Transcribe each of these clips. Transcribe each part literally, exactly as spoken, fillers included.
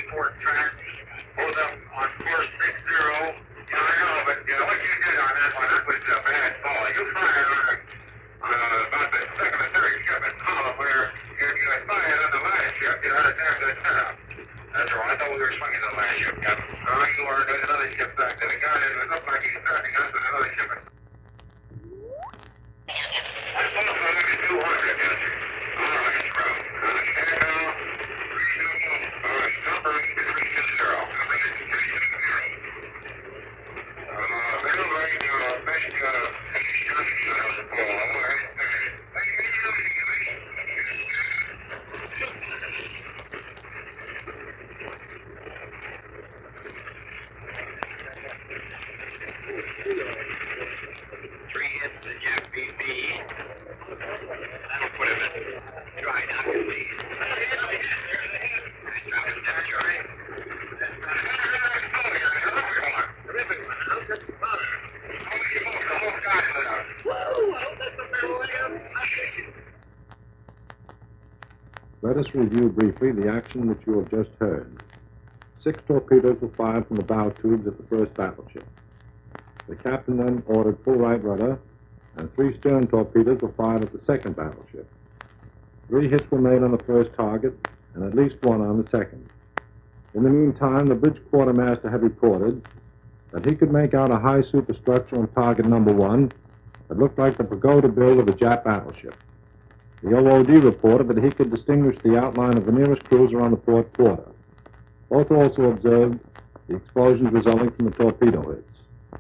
export track. Hold up on course six zero. Yeah, I know, but you know, what you did on that one, that was a bad ball. You fired on, a, on a, about the second or third ship in column where you, you had fired on the last ship. You had a damn good setup. That's all. I thought we were swinging the last ship, Captain. No, you were. There's another ship back there. The guy that looked like he's starting us with another ship. That's also maybe two hundred, yes. All right, bro. Uh, Shadow, three two one. All right, number three two zero. Number three two zero. Uh, middle right, uh, best, uh, uh, ball. All right. Three hits to Jack B B. That'll put him in dry dock at least. That's right. Let us review briefly the action which you have just heard. Six torpedoes were fired from the bow tubes at the first battleship. The captain then ordered full right rudder, and three stern torpedoes were fired at the second battleship. Three hits were made on the first target, and at least one on the second. In the meantime, the bridge quartermaster had reported that he could make out a high superstructure on target number one that looked like the pagoda build of a Jap battleship. The O O D reported that he could distinguish the outline of the nearest cruiser on the port quarter. Both also observed the explosions resulting from the torpedo hits.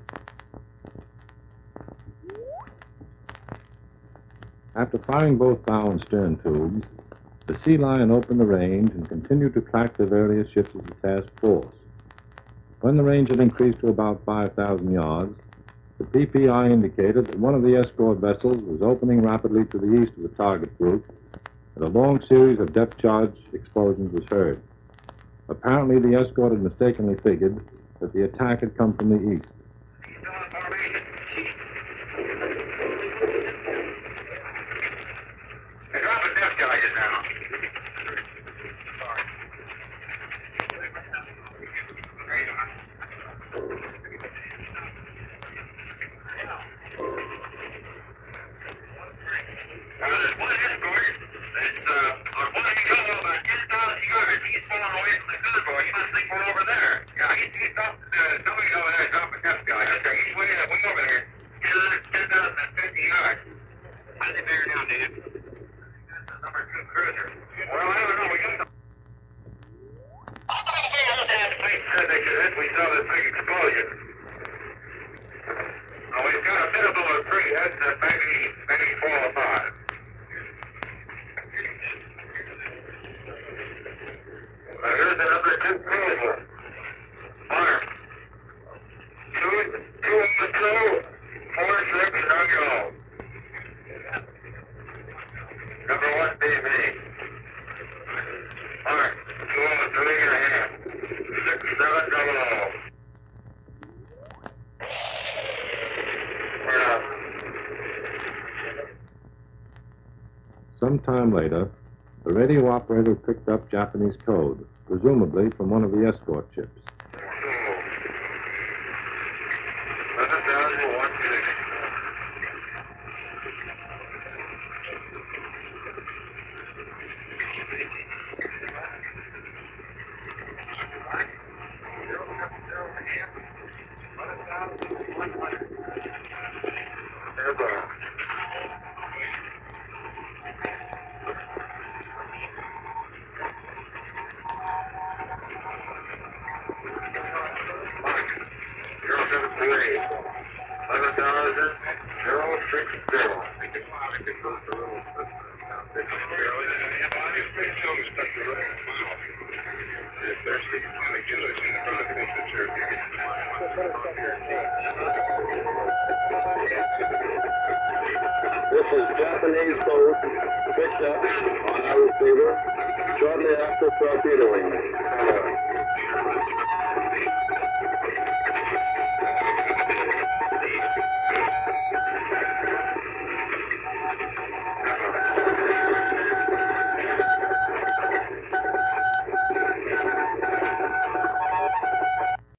After firing both bow and stern tubes, the Sea Lion opened the range and continued to track the various ships of the task force. When the range had increased to about five thousand yards, the P P I indicated that one of the escort vessels was opening rapidly to the east of the target group, and a long series of depth-charge explosions was heard. Apparently, the escort had mistakenly figured that the attack had come from the east. They're dropping depth charges now. Now, there's one escort that's uh, on one hill about ten thousand yards. He's falling away from the good boy. You must think we're over there. Yeah, he's, he's dropped, uh, somebody over there dropping depth charges. That's right. He's way, uh, way over there. ten thousand fifty yards. How did they bear down, Dan? Number two cruiser. Well, I don't know. We got some... Said they could hit. We saw this big explosion. Oh, we've got a bit of over three heads, uh, maybe, maybe four or five. Uh, here's the number two cruiser. Mark. Two, two on the two, four, six, no go. Number one, B B. Mark, two on the three and a half. Six, seven, double O. We're up. Some time later, the radio operator picked up Japanese code, presumably from one of the escort ships. eleven thousand one sixty. This is Japanese boat picked up on our receiver shortly after torpedoing.